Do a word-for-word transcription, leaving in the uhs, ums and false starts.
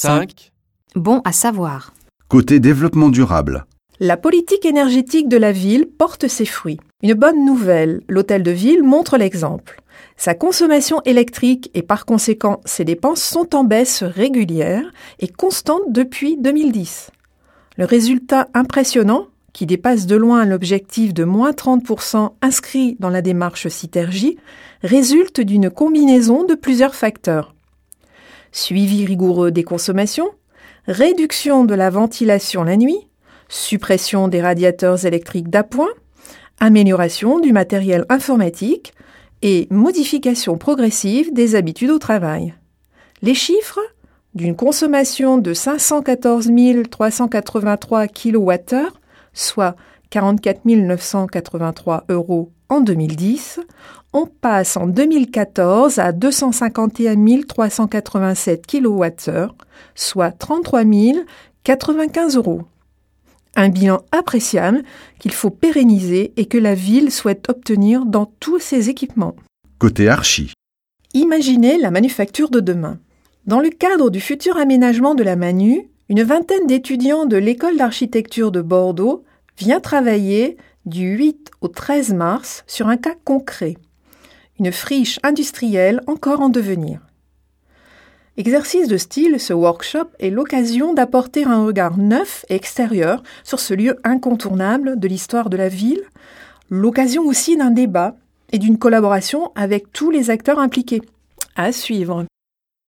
cinq. Bon à savoir. Côté développement durable. La politique énergétique de la ville porte ses fruits. Une bonne nouvelle, l'hôtel de ville montre l'exemple. Sa consommation électrique et par conséquent ses dépenses sont en baisse régulière et constante depuis deux mille dix. Le résultat impressionnant, qui dépasse de loin l'objectif de moins trente pour cent inscrit dans la démarche Citergy, résulte d'une combinaison de plusieurs facteurs. Suivi rigoureux des consommations, réduction de la ventilation la nuit, suppression des radiateurs électriques d'appoint, amélioration du matériel informatique et modification progressive des habitudes au travail. Les chiffres, d'une consommation de cinq cent quatorze mille trois cent quatre-vingt-trois kilowattheures, soit quarante-quatre mille neuf cent quatre-vingt-trois euros en deux mille dix, on passe en deux mille quatorze à deux cent cinquante et un mille trois cent quatre-vingt-sept kilowattheures, soit trente-trois mille quatre-vingt-quinze euros. Un bilan appréciable qu'il faut pérenniser et que la ville souhaite obtenir dans tous ses équipements. Côté archi. Imaginez la manufacture de demain. Dans le cadre du futur aménagement de la Manu, une vingtaine d'étudiants de l'école d'architecture de Bordeaux vient travailler du huit au treize mars sur un cas concret. Une friche industrielle encore en devenir. Exercice de style, ce workshop est l'occasion d'apporter un regard neuf et extérieur sur ce lieu incontournable de l'histoire de la ville, l'occasion aussi d'un débat et d'une collaboration avec tous les acteurs impliqués. À suivre.